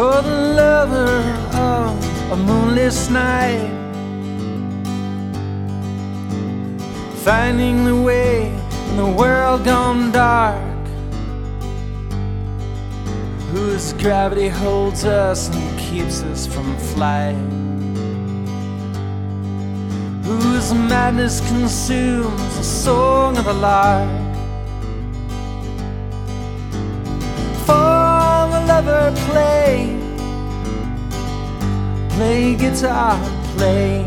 for the lover of a moonless night, finding the way in the world gone dark, whose gravity holds us and keeps us from flight, whose madness consumes the song of the lark. For the lover play guitar, play.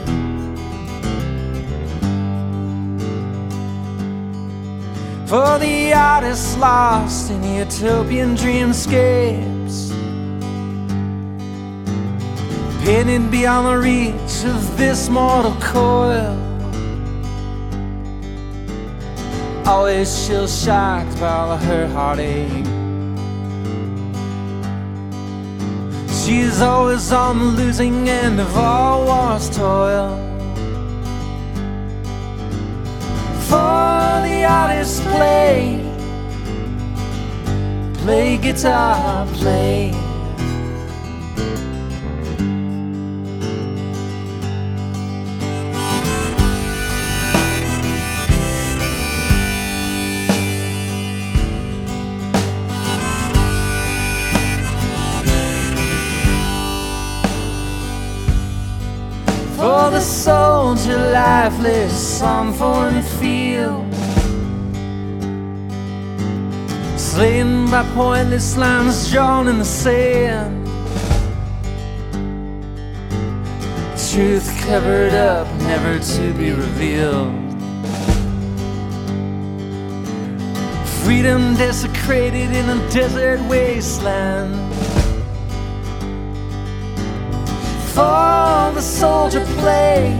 For the artist lost in utopian dreamscapes, pinned beyond the reach of this mortal coil, always shell-shocked by all of her heartache. She's always on the losing end of all war's toil. For the artist play guitar, play. For the soldier lifeless on foreign field, slain by pointless lines drawn in the sand, truth covered up, never to be revealed, freedom desecrated in a desert wasteland. For the soldier play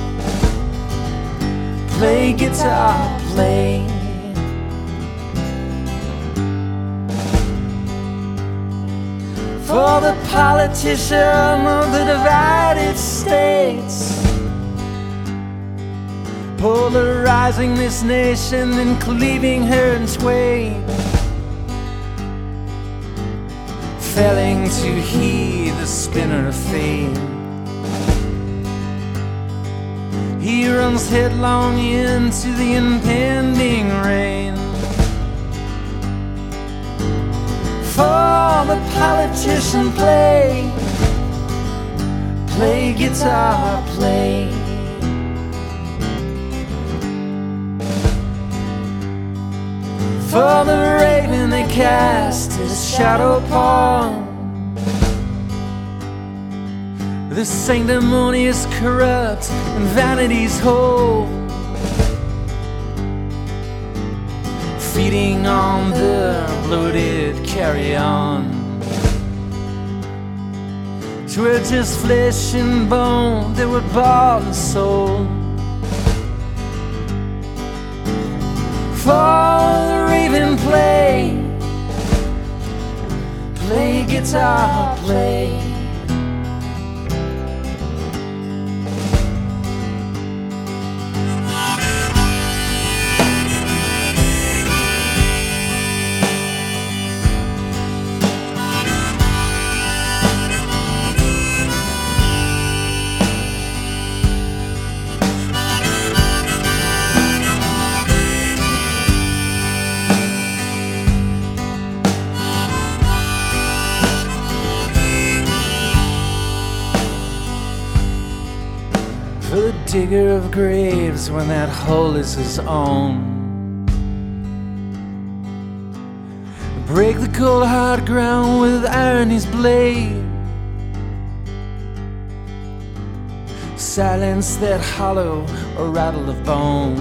guitar, play. For the politician of the divided states, polarizing this nation and cleaving her in twain, failing to heed the spinner of fate. He runs headlong into the impending rain. For the politician play guitar, play. For the raven they cast his shadow upon, the sanctimonious corrupt and vanity's hold, feeding on the bloated carrion, to where just flesh and bone they were bought and sold. For the raven play guitar, play. For the digger of graves when that hole is his own, break the cold hard ground with irony's blade, silence that hollow or rattle of bone,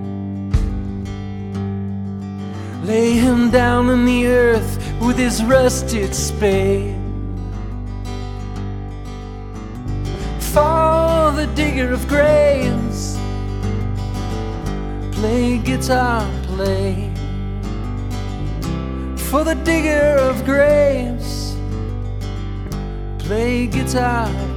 lay him down in the earth with his rusted spade. For the digger of graves play guitar, play. For the digger of graves play guitar,